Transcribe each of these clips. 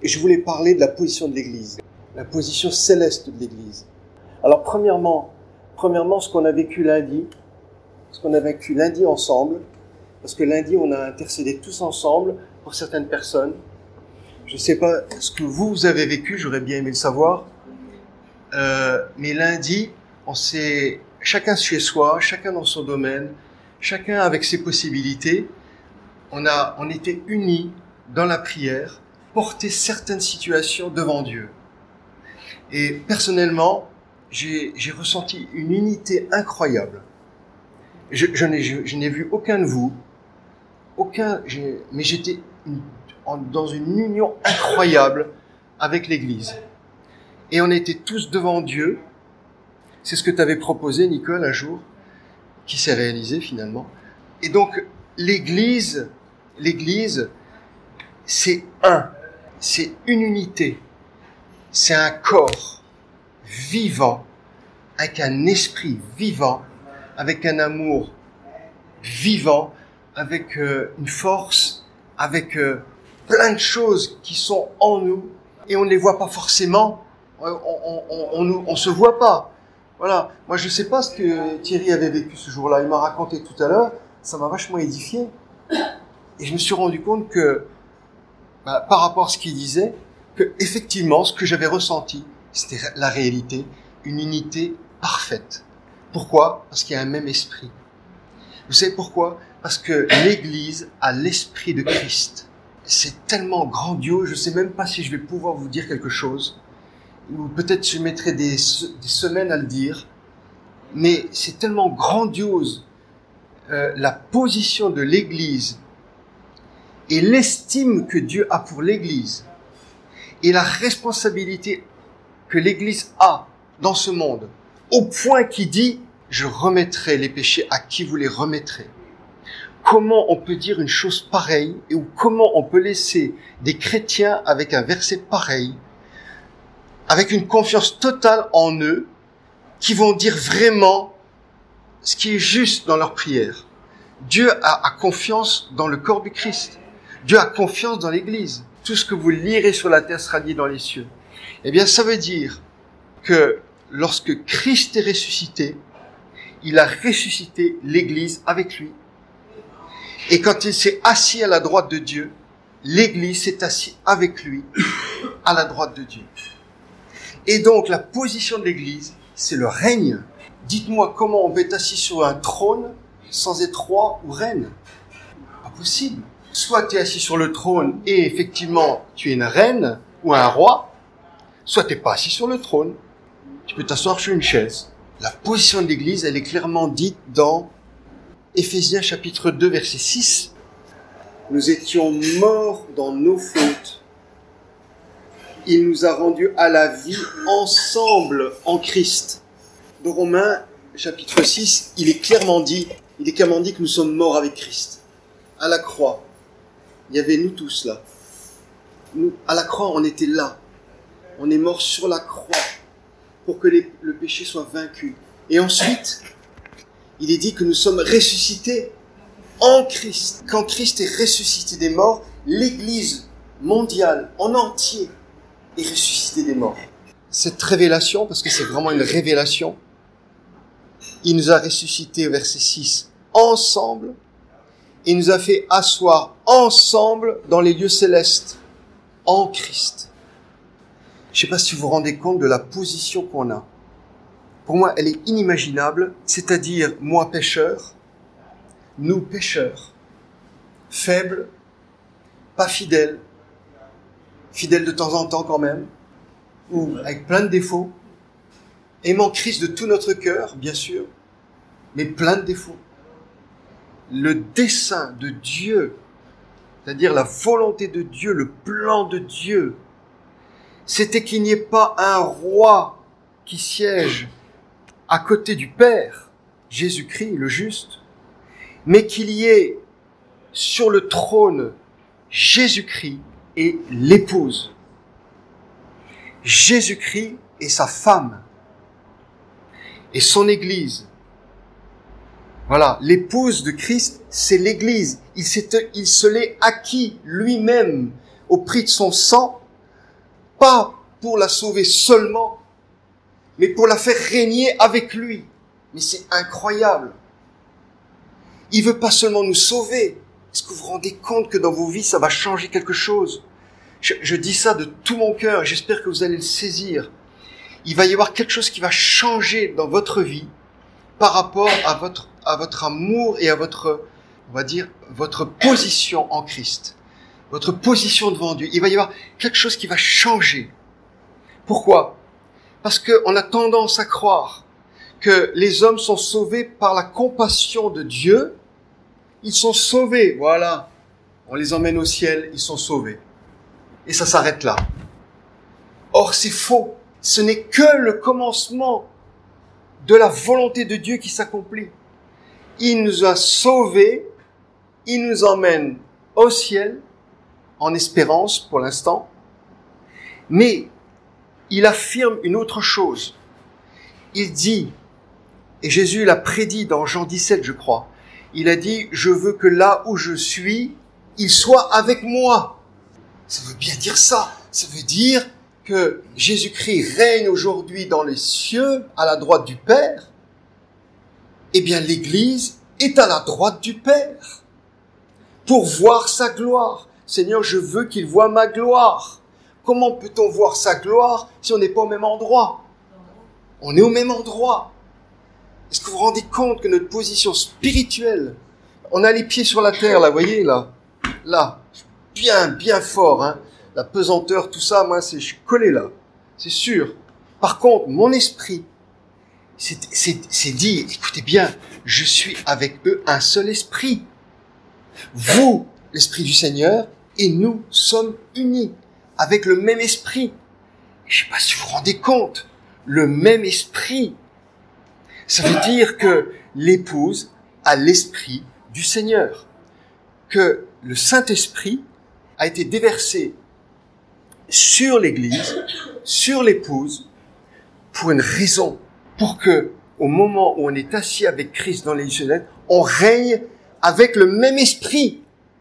Et je voulais parler de la position de l'Église, la position céleste de l'Église. Alors premièrement, ce qu'on a vécu lundi ensemble, parce que lundi on a intercédé tous ensemble pour certaines personnes. Je ne sais pas ce que vous avez vécu, j'aurais bien aimé le savoir, mais lundi, chacun chez soi, chacun dans son domaine, chacun avec ses possibilités, on était unis dans la prière, porter certaines situations devant Dieu. Et personnellement, j'ai ressenti une unité incroyable. Je n'ai vu aucun de vous, mais j'étais dans une union incroyable avec l'Église. Et on était tous devant Dieu. C'est ce que tu avais proposé, Nicole, un jour, qui s'est réalisé finalement. Et donc, l'Église, c'est une unité, c'est un corps vivant, avec un esprit vivant, avec un amour vivant, avec une force, avec plein de choses qui sont en nous, et on ne les voit pas forcément, on se voit pas. Voilà, moi je sais pas ce que Thierry avait vécu ce jour-là, il m'a raconté tout à l'heure, ça m'a vachement édifié, et je me suis rendu compte que, par rapport à ce qu'il disait, que effectivement, ce que j'avais ressenti, c'était la réalité, une unité parfaite. Pourquoi ? Parce qu'il y a un même esprit. Vous savez pourquoi ? Parce que l'Église a l'esprit de Christ. C'est tellement grandiose, je ne sais même pas si je vais pouvoir vous dire quelque chose, ou peut-être je mettrai des semaines à le dire, mais c'est tellement grandiose la position de l'Église et l'estime que Dieu a pour l'Église et la responsabilité que l'Église a dans ce monde, au point qu'il dit « Je remettrai les péchés à qui vous les remettrez ». Comment on peut dire une chose pareille ou comment on peut laisser des chrétiens avec un verset pareil, avec une confiance totale en eux, qui vont dire vraiment ce qui est juste dans leur prière. Dieu a confiance dans le corps du Christ. Dieu a confiance dans l'Église. Tout ce que vous lirez sur la terre sera lié dans les cieux. Eh bien, ça veut dire que lorsque Christ est ressuscité, il a ressuscité l'Église avec lui. Et quand il s'est assis à la droite de Dieu, l'Église s'est assise avec lui à la droite de Dieu. Et donc, la position de l'Église, c'est le règne. Dites-moi comment on peut être assis sur un trône sans être roi ou reine. Pas possible. Soit tu es assis sur le trône et effectivement tu es une reine ou un roi, soit tu n'es pas assis sur le trône. Tu peux t'asseoir sur une chaise. La position de l'Église, elle est clairement dite dans Éphésiens chapitre 2, verset 6. Nous étions morts dans nos fautes. Il nous a rendus à la vie ensemble en Christ. Dans Romains chapitre 6, il est clairement dit que nous sommes morts avec Christ. À la croix, il y avait nous tous là. Nous, à la croix, on était là. On est mort sur la croix pour que le péché soit vaincu. Et ensuite, il est dit que nous sommes ressuscités en Christ. Quand Christ est ressuscité des morts, l'Église mondiale en entier est ressuscitée des morts. Cette révélation, parce que c'est vraiment une révélation, il nous a ressuscités, verset 6, ensemble, et nous a fait asseoir ensemble dans les lieux célestes, en Christ. Je ne sais pas si vous vous rendez compte de la position qu'on a. Pour moi, elle est inimaginable, c'est-à-dire moi pécheur, nous pécheurs, faibles, pas fidèles, fidèles de temps en temps quand même, ou avec plein de défauts, aimant Christ de tout notre cœur, bien sûr, mais plein de défauts. Le dessein de Dieu, c'est-à-dire la volonté de Dieu, le plan de Dieu, c'était qu'il n'y ait pas un roi qui siège à côté du Père, Jésus-Christ, le juste, mais qu'il y ait sur le trône Jésus-Christ et l'épouse. Jésus-Christ et sa femme et son Église. Voilà, l'épouse de Christ, c'est l'Église. Il se l'est acquis lui-même au prix de son sang pas pour la sauver seulement, mais pour la faire régner avec lui. Mais c'est incroyable. Il veut pas seulement nous sauver. Est-ce que vous vous rendez compte que dans vos vies, ça va changer quelque chose? Je dis ça de tout mon cœur, j'espère que vous allez le saisir. Il va y avoir quelque chose qui va changer dans votre vie par rapport à votre amour et à votre, on va dire, votre position en Christ. Votre position devant Dieu. Il va y avoir quelque chose qui va changer. Pourquoi? Parce qu'on a tendance à croire que les hommes sont sauvés par la compassion de Dieu. Ils sont sauvés, voilà. On les emmène au ciel, ils sont sauvés. Et ça s'arrête là. Or, c'est faux. Ce n'est que le commencement de la volonté de Dieu qui s'accomplit. Il nous a sauvés, il nous emmène au ciel, en espérance pour l'instant, mais il affirme une autre chose. Il dit, et Jésus l'a prédit dans Jean 17, je crois, il a dit, je veux que là où je suis, il soit avec moi. Ça veut bien dire ça. Ça veut dire que Jésus-Christ règne aujourd'hui dans les cieux, à la droite du Père. Eh bien, l'Église est à la droite du Père pour voir sa gloire. Seigneur, je veux qu'il voie ma gloire. Comment peut-on voir sa gloire si on n'est pas au même endroit? On est au même endroit. Est-ce que vous vous rendez compte que notre position spirituelle, on a les pieds sur la terre, là, vous voyez, là, bien fort, hein. La pesanteur, tout ça, moi, je suis collé là, c'est sûr. Par contre, mon esprit, c'est dit, écoutez bien, je suis avec eux un seul esprit. Vous, l'esprit du Seigneur, et nous sommes unis avec le même esprit. Je ne sais pas si vous vous rendez compte, le même esprit. Ça veut dire que l'épouse a l'esprit du Seigneur, que le Saint-Esprit a été déversé sur l'Église, sur l'épouse, pour une raison, pour que, au moment où on est assis avec Christ dans les lieux, on règne avec le même esprit.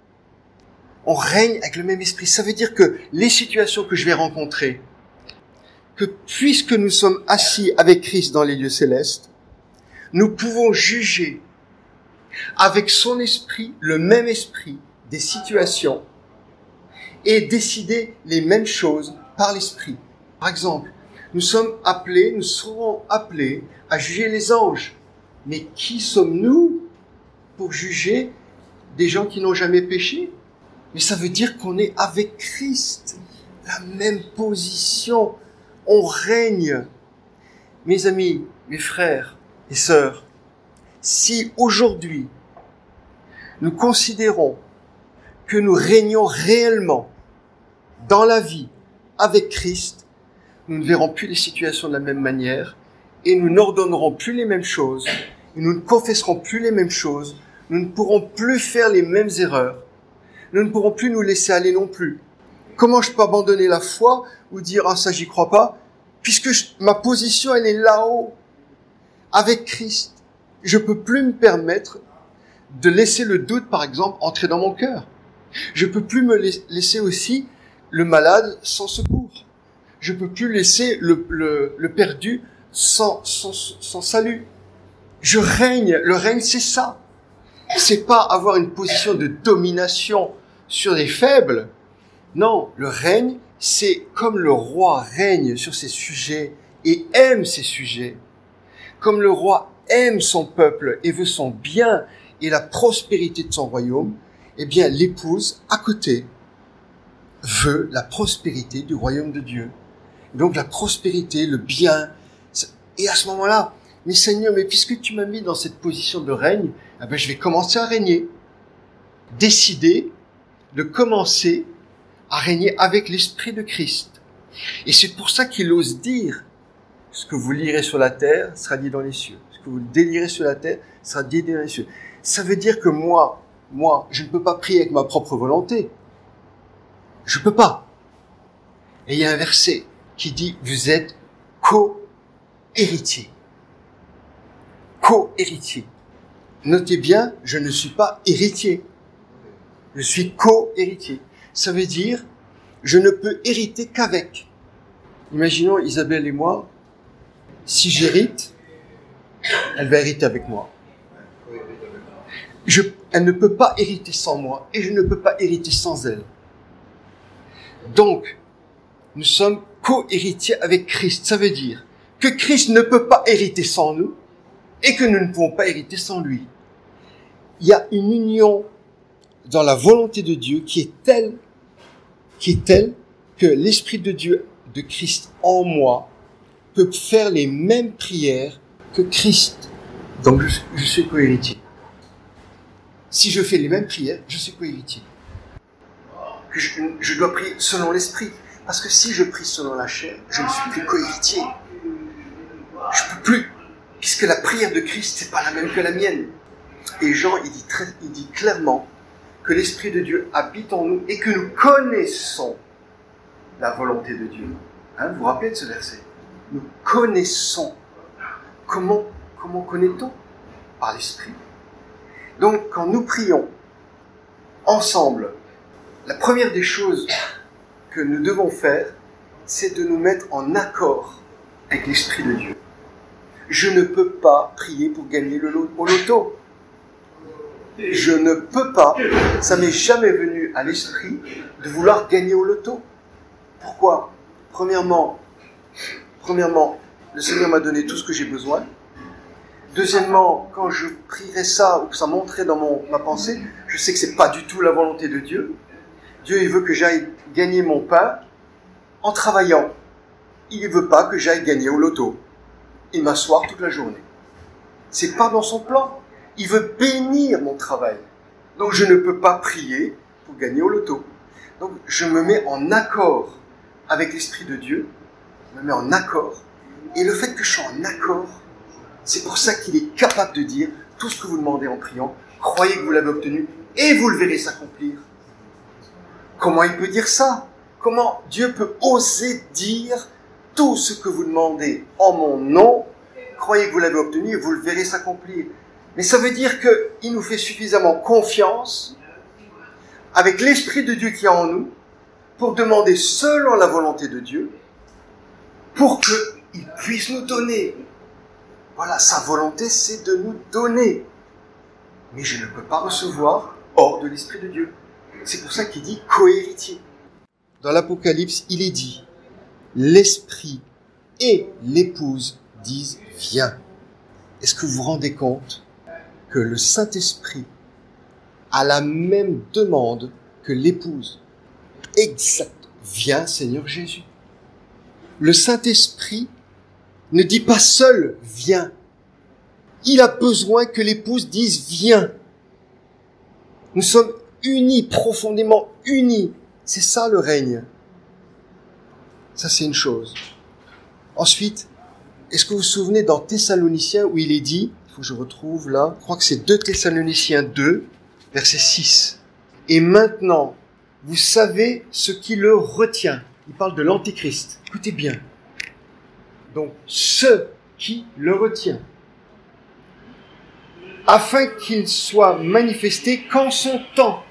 On règne avec le même esprit. Ça veut dire que les situations que je vais rencontrer, que puisque nous sommes assis avec Christ dans les lieux célestes, nous pouvons juger avec son esprit, le même esprit, des situations et décider les mêmes choses par l'esprit. Par exemple, nous serons appelés à juger les anges. Mais qui sommes-nous pour juger des gens qui n'ont jamais péché? Mais ça veut dire qu'on est avec Christ, la même position. On règne. Mes amis, mes frères et sœurs, si aujourd'hui nous considérons que nous régnons réellement dans la vie avec Christ, nous ne verrons plus les situations de la même manière et nous n'ordonnerons plus les mêmes choses, et nous ne confesserons plus les mêmes choses, nous ne pourrons plus faire les mêmes erreurs, nous ne pourrons plus nous laisser aller non plus. Comment je peux abandonner la foi ou dire « Ah, ça, j'y crois pas » puisque ma position, elle est là-haut, avec Christ. Je peux plus me permettre de laisser le doute, par exemple, entrer dans mon cœur. Je peux plus me laisser aussi le malade sans secours. Je peux plus laisser le perdu sans salut. Je règne. Le règne, c'est ça. C'est pas avoir une position de domination sur les faibles. Non, le règne, c'est comme le roi règne sur ses sujets et aime ses sujets. Comme le roi aime son peuple et veut son bien et la prospérité de son royaume, eh bien, l'épouse, à côté, veut la prospérité du royaume de Dieu. Donc, la prospérité, le bien. Et à ce moment-là, mais Seigneur, mais puisque tu m'as mis dans cette position de règne, eh ben, je vais commencer à régner. Décider de commencer à régner avec l'Esprit de Christ. Et c'est pour ça qu'il ose dire, ce que vous lirez sur la terre sera dit dans les cieux. Ce que vous délirez sur la terre sera dit dans les cieux. Ça veut dire que moi, je ne peux pas prier avec ma propre volonté. Je peux pas. Et il y a un verset qui dit, vous êtes co-héritiers. Co-héritier. Notez bien, je ne suis pas héritier. Je suis co-héritier. Ça veut dire, je ne peux hériter qu'avec. Imaginons Isabelle et moi, si j'hérite, elle va hériter avec moi. Elle ne peut pas hériter sans moi et je ne peux pas hériter sans elle. Donc, nous sommes co-héritiers avec Christ. Ça veut dire que Christ ne peut pas hériter sans nous et que nous ne pouvons pas hériter sans lui. Il y a une union dans la volonté de Dieu qui est telle que l'Esprit de Dieu, de Christ en moi, peut faire les mêmes prières que Christ. Donc je suis co-héritier. Si je fais les mêmes prières, je suis co-héritier. Je dois prier selon l'Esprit. Parce que si je prie selon la chair, je ne suis plus co-héritier. Je peux plus. Puisque la prière de Christ, c'est pas la même que la mienne. Et Jean, il dit clairement que l'Esprit de Dieu habite en nous et que nous connaissons la volonté de Dieu. Vous vous rappelez de ce verset? Nous connaissons. Comment connaît-on? Par l'Esprit. Donc, quand nous prions ensemble, la première des choses que nous devons faire, c'est de nous mettre en accord avec l'Esprit de Dieu. Je ne peux pas prier pour gagner au loto. Je ne peux pas, ça m'est jamais venu à l'esprit de vouloir gagner au loto. Pourquoi? Premièrement, le Seigneur m'a donné tout ce que j'ai besoin. Deuxièmement, quand je prierais ça ou que ça monterait dans ma pensée, je sais que c'est pas du tout la volonté de Dieu. Dieu, il veut que j'aille gagner mon pain en travaillant. Il ne veut pas que j'aille gagner au loto et m'asseoir toute la journée. C'est pas dans son plan. Il veut bénir mon travail. Donc je ne peux pas prier pour gagner au loto. Donc je me mets en accord avec l'Esprit de Dieu. Je me mets en accord. Et le fait que je sois en accord, c'est pour ça qu'il est capable de dire tout ce que vous demandez en priant. Croyez que vous l'avez obtenu et vous le verrez s'accomplir. Comment il peut dire ça? Comment Dieu peut oser dire tout ce que vous demandez en mon nom? Croyez que vous l'avez obtenu et vous le verrez s'accomplir. Mais ça veut dire qu'il nous fait suffisamment confiance avec l'Esprit de Dieu qui est en nous pour demander selon la volonté de Dieu pour qu'il puisse nous donner. Voilà, sa volonté, c'est de nous donner. Mais je ne peux pas recevoir hors de l'Esprit de Dieu. C'est pour ça qu'il dit co-héritier. Dans l'Apocalypse, il est dit, l'Esprit et l'épouse disent viens. Est-ce que vous vous rendez compte que le Saint-Esprit a la même demande que l'épouse? Exact. Viens, Seigneur Jésus. Le Saint-Esprit ne dit pas seul viens. Il a besoin que l'épouse dise viens. Nous sommes unis, profondément unis. C'est ça le règne. Ça, c'est une chose. Ensuite, est-ce que vous vous souvenez dans Thessaloniciens où il est dit, il faut que je retrouve là, je crois que c'est 2 Thessaloniciens 2, verset 6. Et maintenant, vous savez ce qui le retient. Il parle de l'Antéchrist. Écoutez bien. Donc, ce qui le retient. Afin qu'il soit manifesté qu'en son temps.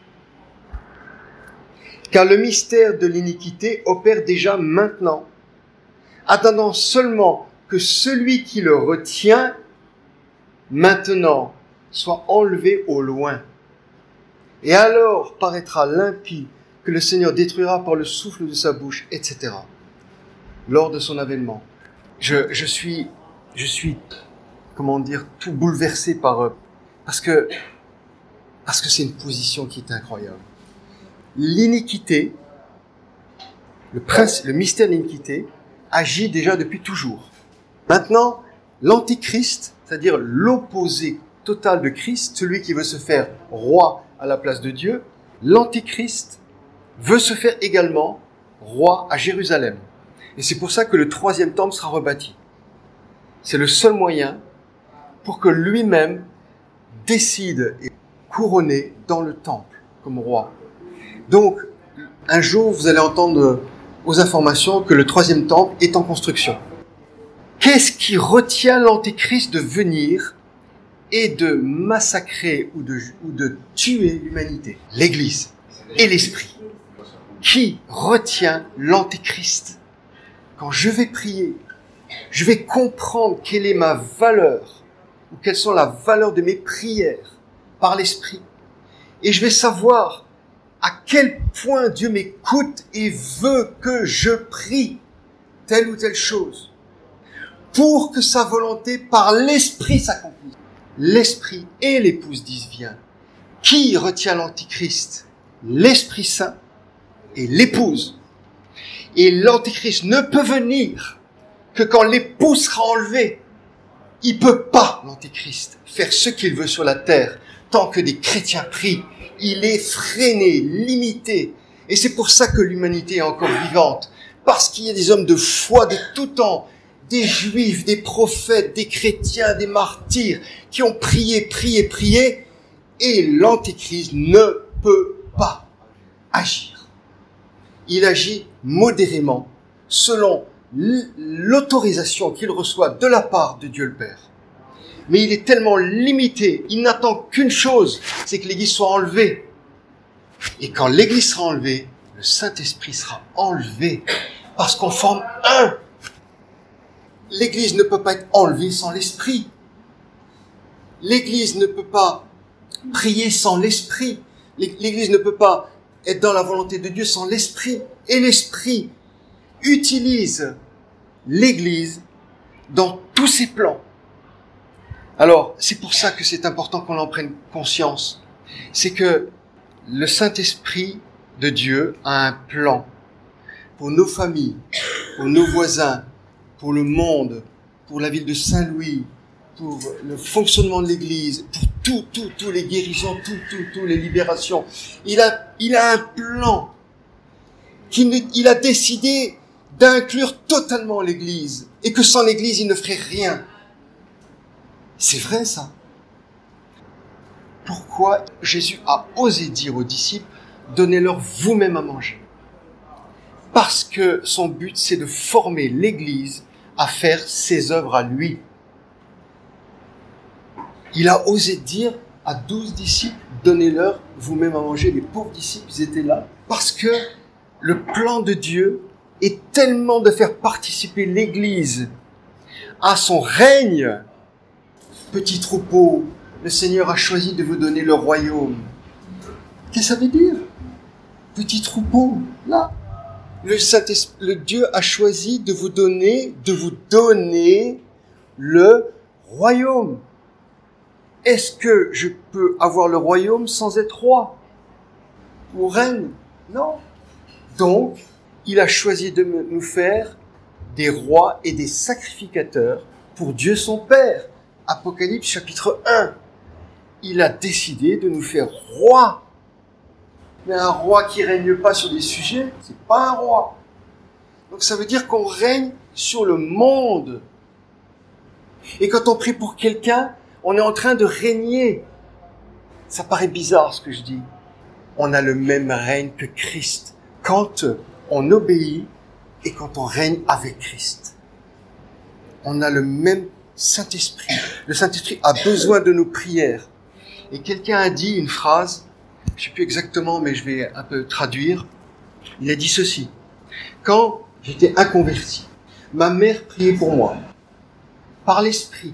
Car le mystère de l'iniquité opère déjà maintenant, attendant seulement que celui qui le retient, maintenant, soit enlevé au loin. Et alors paraîtra l'impie que le Seigneur détruira par le souffle de sa bouche, etc. Lors de son avènement. Je suis, comment dire, tout bouleversé parce que c'est une position qui est incroyable. L'iniquité, le mystère de l'iniquité, agit déjà depuis toujours. Maintenant, l'antéchrist, c'est-à-dire l'opposé total de Christ, celui qui veut se faire roi à la place de Dieu, l'antéchrist veut se faire également roi à Jérusalem. Et c'est pour ça que le 3e temple sera rebâti. C'est le seul moyen pour que lui-même décide et couronné dans le temple comme roi. Donc, un jour, vous allez entendre aux informations que le 3e temple est en construction. Qu'est-ce qui retient l'antéchrist de venir et de massacrer ou de tuer l'humanité? L'Église et l'Esprit. Qui retient l'antéchrist? quand je vais prier, je vais comprendre quelle est ma valeur, ou quelles sont la valeur de mes prières par l'Esprit. Et je vais savoir à quel point Dieu m'écoute et veut que je prie telle ou telle chose, pour que sa volonté par l'Esprit s'accomplisse. L'Esprit et l'épouse disent viens. Qui retient l'Antichrist? L'Esprit Saint et l'épouse. Et l'Antichrist ne peut venir que quand l'épouse sera enlevée. Il peut pas, l'Antichrist, faire ce qu'il veut sur la terre tant que des chrétiens prient. Il est freiné, limité. Et c'est pour ça que l'humanité est encore vivante. Parce qu'il y a des hommes de foi de tout temps, des juifs, des prophètes, des chrétiens, des martyrs, qui ont prié, et l'Antéchrist ne peut pas agir. Il agit modérément, selon l'autorisation qu'il reçoit de la part de Dieu le Père. Mais il est tellement limité, il n'attend qu'une chose, c'est que l'Église soit enlevée. Et quand l'Église sera enlevée, le Saint-Esprit sera enlevé, parce qu'on forme un. L'Église ne peut pas être enlevée sans l'Esprit. L'Église ne peut pas prier sans l'Esprit. L'Église ne peut pas être dans la volonté de Dieu sans l'Esprit. Et l'Esprit utilise l'Église dans tous ses plans. Alors, c'est pour ça que c'est important qu'on en prenne conscience. C'est que le Saint-Esprit de Dieu a un plan pour nos familles, pour nos voisins, pour le monde, pour la ville de Saint-Louis, pour le fonctionnement de l'Église, pour tous les guérisons, tous les libérations. Il a un plan il a décidé d'inclure totalement l'Église et que sans l'Église, il ne ferait rien. C'est vrai ça. Pourquoi Jésus a osé dire aux disciples, donnez-leur vous-même à manger? Parce que son but, c'est de former l'Église à faire ses œuvres à lui. Il a osé dire à 12 disciples, donnez-leur vous-même à manger. Les pauvres disciples, ils étaient là. Parce que le plan de Dieu est tellement de faire participer l'Église à son règne. Petit troupeau, le Seigneur a choisi de vous donner le royaume. Qu'est-ce que ça veut dire? Petit troupeau, là. Le Dieu a choisi de vous donner le royaume. Est-ce que je peux avoir le royaume sans être roi ou reine? Non. Donc, il a choisi de nous faire des rois et des sacrificateurs pour Dieu son Père. Apocalypse chapitre 1. Il a décidé de nous faire rois. Mais un roi qui règne pas sur des sujets, c'est pas un roi. Donc ça veut dire qu'on règne sur le monde. Et quand on prie pour quelqu'un, on est en train de régner. Ça paraît bizarre ce que je dis. On a le même règne que Christ quand on obéit et quand on règne avec Christ. On a le même Saint-Esprit. Le Saint-Esprit a besoin de nos prières. Et quelqu'un a dit une phrase, je ne sais plus exactement, mais je vais un peu traduire. Il a dit ceci. Quand j'étais inconverti, ma mère priait pour moi. Par l'Esprit.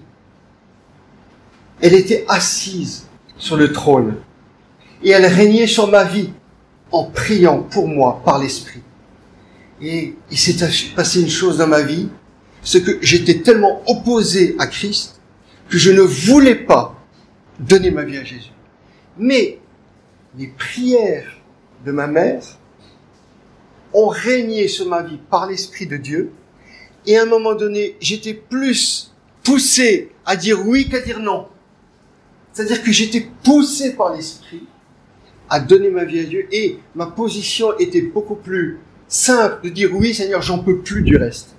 Elle était assise sur le trône. Et elle régnait sur ma vie en priant pour moi par l'Esprit. Et il s'est passé une chose dans ma vie, c'est que j'étais tellement opposé à Christ que je ne voulais pas donner ma vie à Jésus. Mais les prières de ma mère ont régné sur ma vie par l'Esprit de Dieu. Et à un moment donné, j'étais plus poussé à dire oui qu'à dire non. C'est-à-dire que j'étais poussé par l'Esprit à donner ma vie à Dieu. Et ma position était beaucoup plus simple de dire oui Seigneur, j'en peux plus du reste.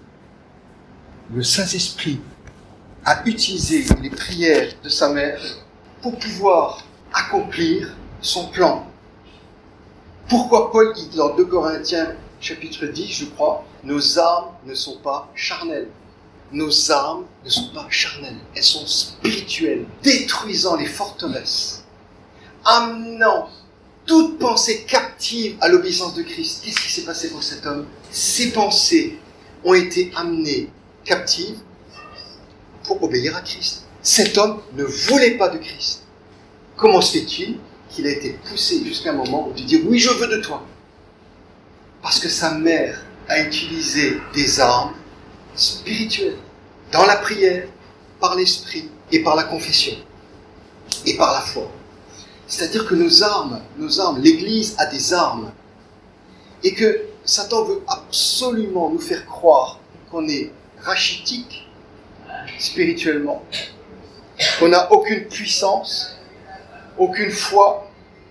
Le Saint-Esprit a utilisé les prières de sa mère pour pouvoir accomplir son plan. Pourquoi Paul dit dans 2 Corinthiens chapitre 10, je crois, nos armes ne sont pas charnelles. Nos armes ne sont pas charnelles, elles sont spirituelles, détruisant les forteresses, amenant toute pensée captive à l'obéissance de Christ. Qu'est-ce qui s'est passé pour cet homme? Ses pensées ont été amenées captives pour obéir à Christ. Cet homme ne voulait pas de Christ. Comment se fait-il qu'il a été poussé jusqu'à un moment où il dit « Oui, je veux de toi ». Parce que sa mère a utilisé des armes spirituelles dans la prière, par l'esprit et par la confession et par la foi. C'est-à-dire que nos armes, l'Église a des armes et que Satan veut absolument nous faire croire qu'on est rachitique spirituellement, qu'on n'a aucune puissance, aucune foi,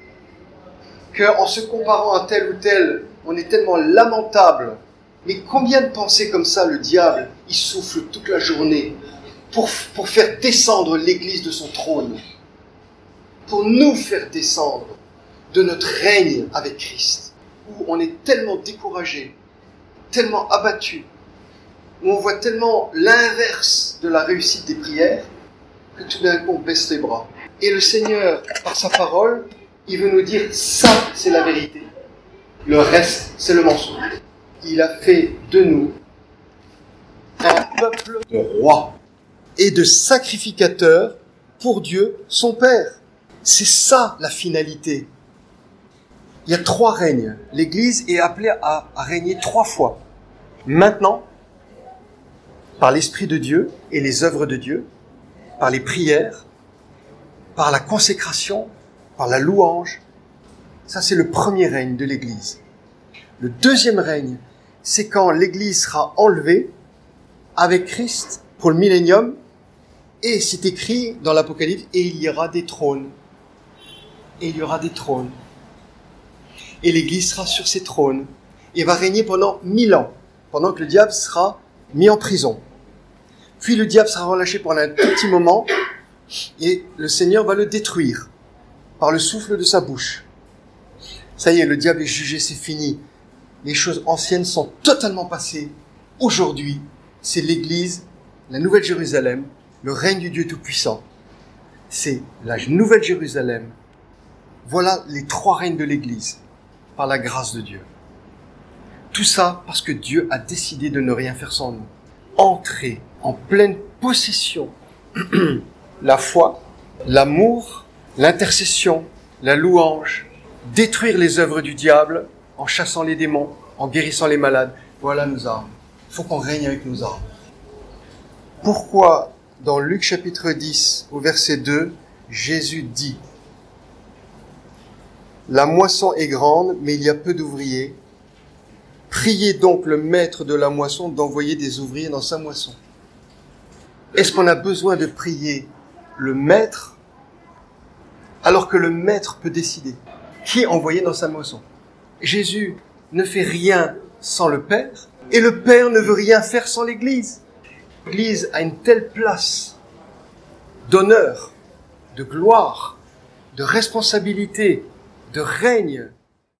qu'en se comparant à tel ou tel, on est tellement lamentable. Mais combien de pensées comme ça, le diable, il souffle toute la journée pour faire descendre l'Église de son trône, pour nous faire descendre de notre règne avec Christ, où on est tellement découragé, tellement abattu, où on voit tellement l'inverse de la réussite des prières, que tout d'un coup on baisse les bras. Et le Seigneur, par sa parole, il veut nous dire, ça c'est la vérité, le reste c'est le mensonge. Il a fait de nous un peuple de rois et de sacrificateurs pour Dieu, son Père. C'est ça la finalité. Il y a 3 règnes. L'Église est appelée à régner 3 fois. Maintenant, par l'Esprit de Dieu et les œuvres de Dieu, par les prières, par la consécration, par la louange. Ça, c'est le premier règne de l'Église. Le deuxième règne, c'est quand l'Église sera enlevée avec Christ pour le millénium, et c'est écrit dans l'Apocalypse, et il y aura des trônes. Et il y aura des trônes. Et l'Église sera sur ces trônes, et va régner pendant 1000 ans, pendant que le diable sera mis en prison. Puis le diable sera relâché pendant un tout petit moment, et le Seigneur va le détruire par le souffle de sa bouche. Ça y est, le diable est jugé, c'est fini. Les choses anciennes sont totalement passées. Aujourd'hui, c'est l'Église, la Nouvelle Jérusalem, le règne du Dieu Tout-Puissant. C'est la Nouvelle Jérusalem. Voilà les 3 règnes de l'Église, par la grâce de Dieu. Tout ça parce que Dieu a décidé de ne rien faire sans nous. Entrer en pleine possession, la foi, l'amour, l'intercession, la louange, détruire les œuvres du diable, en chassant les démons, en guérissant les malades. Voilà nos armes. Il faut qu'on règne avec nos armes. Pourquoi, dans Luc chapitre 10, au verset 2, Jésus dit « La moisson est grande, mais il y a peu d'ouvriers. Priez donc le maître de la moisson d'envoyer des ouvriers dans sa moisson. » Est-ce qu'on a besoin de prier le maître alors que le maître peut décider qui envoyer dans sa moisson? Jésus ne fait rien sans le Père, et le Père ne veut rien faire sans l'Église. L'Église a une telle place d'honneur, de gloire, de responsabilité, de règne,